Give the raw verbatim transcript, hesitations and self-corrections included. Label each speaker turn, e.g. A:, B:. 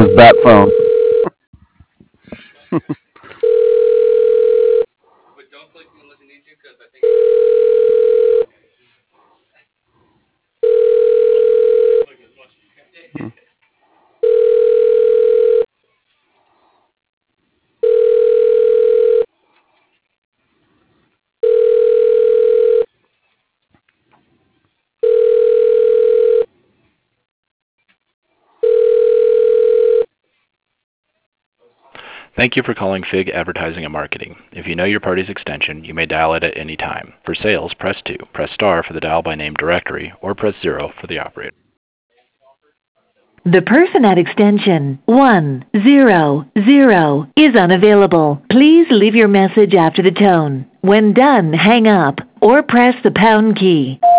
A: his bat phone.
B: Thank you for calling Fig Advertising and Marketing. If you know your party's extension, you may dial it at any time. For sales, press two. Press star for the dial by name directory, or press zero for the operator.
C: The person at extension one zero zero is unavailable. Please leave your message after the tone. When done, hang up or press the pound key.